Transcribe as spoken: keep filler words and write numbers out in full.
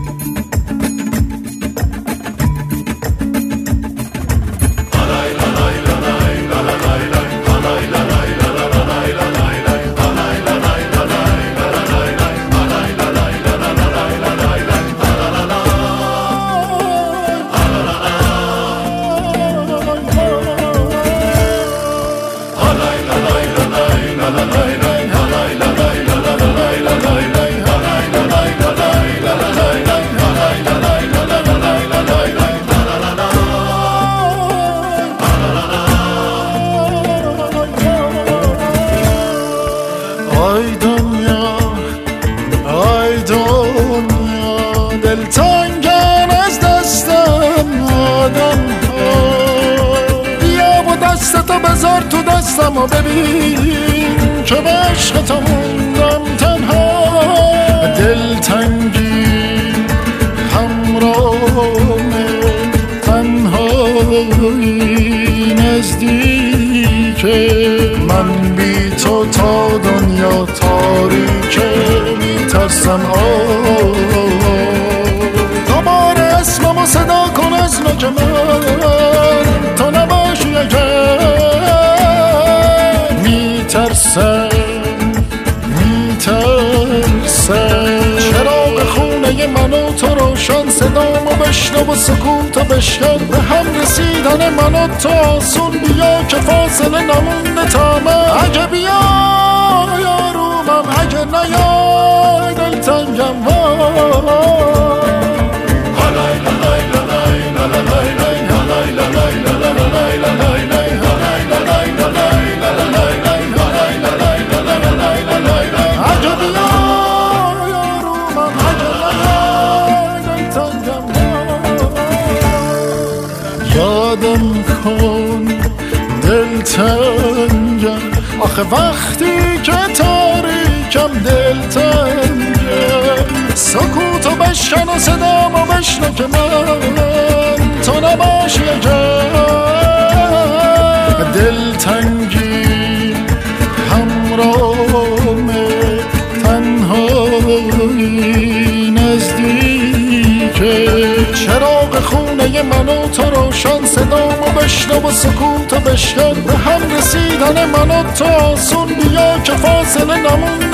دلتنگن از دستم آدم ها، بیا با دستتو بذار تو دستم و ببین که به عشقتو موندم تنها. دلتنگی همراهه، تنهایی نزدیکه، من بی تو تا دنیا تاریکه. میترسم آه اسممو صدا کن از نوک من، تو نباشی اگر. میترسم میترسم چراغ خونه من و تو روشن، صدامو بشنو و سکوتو بشکن. به هم رسیدن من و تو آسون، بیا که فاصله نمونده تا من. اگه بیای آرومم، اگه نیای دلتنگم وای. یادم کن دلتنگم، آخه وقتی که تاریکم دلتنگم. سکوتو بشکن و صدامو بشنو که من تو نباشی اگر. دلتنگی همراهمه، تنهایی نزدیکه، چراغ خونه من و تو روشن، صدامو بشنو و سکوتو بشکن. به هم رسیدن من و تو آسون، بیا که فاصله نمونده